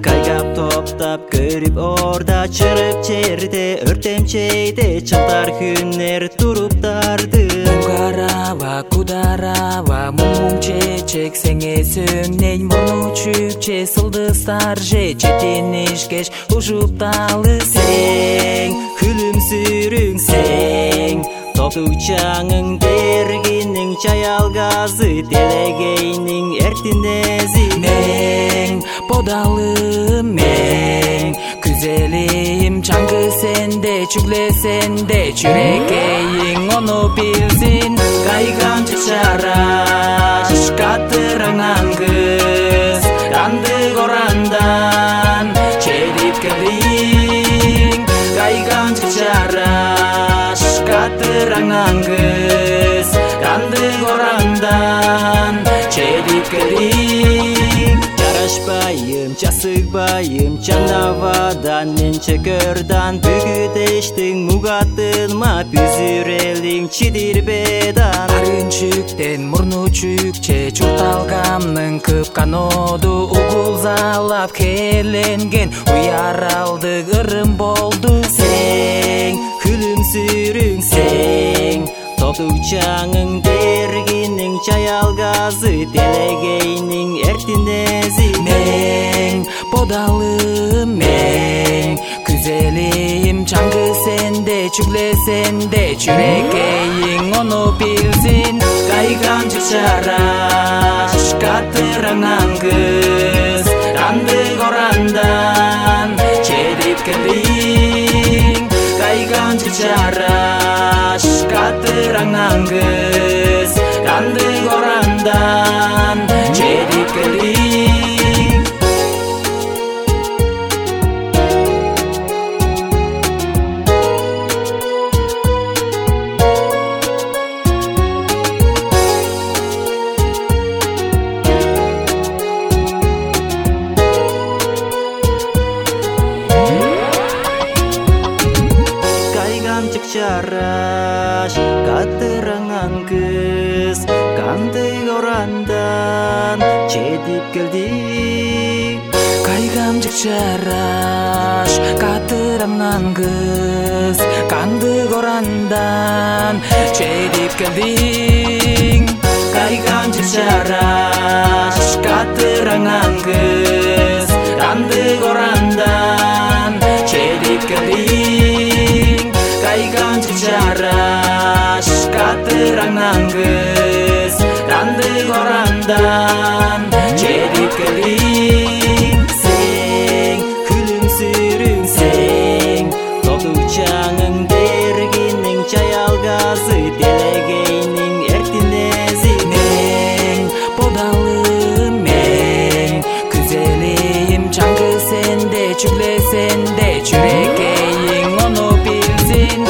Kaygap toптap görüp orada çırıp çerde örtemçeyde çıltar günler durup dardı Karawa kudarawa mung çek sengесің нен мұрны чүкче сылдыстар же четенешкеш ушуп талы Сең күлүмсүрүң сең Тотучаңың дергенің чаялгазы Телегейнің эртинези Мен подалым мен Güzelim çangı sende çügle sende Çürekeying onu bilsin Kaygamчы чараш катыраңан кыз Рандык орандан чедип келиң Кайgamчы чараш катыраңан кыз Рандык орандан чедип келиң Жарашпайым, жасыгбайым чанавадан мен чекөрдан Бүгүдештің мугатылма бүзүрелиң чидирбедан Арынчүктен мурну чүкче чурталгамның кып каноду Угулзалап келенген уяралдык ырым болду Сең күлүмсүрүң сең Тотучаңың дергенің чаялгазы Телегейнің эртинези Мен подалым мен Güzelim çangı sende çügle sende Çürekeying onu bilsin Kaygamчы чараш катыраңан кыз Рандык орандан чедип келиң Кайgamчы чараш катыраңан кыз Рандык орандан чедип келиң Кайgamчык чараш катыраңан кыз Кандык орандан чедип келдиң Кайgamчык чараш катыраңан кыз Кандык орандан чедип келдиң Кайgamчы чараш катыраңан кыз Рандык орандан чедип келдиң Кайgamчы чараш катыраңан кыз Рандык орандан чедип келиң Сең күлүмсүрүң сең Тотучаңың дергенің чаялгазы Телегейнің эртинези Мен подалым мен Güzelim çangı sende çügle sende Çürekeying onu bilsin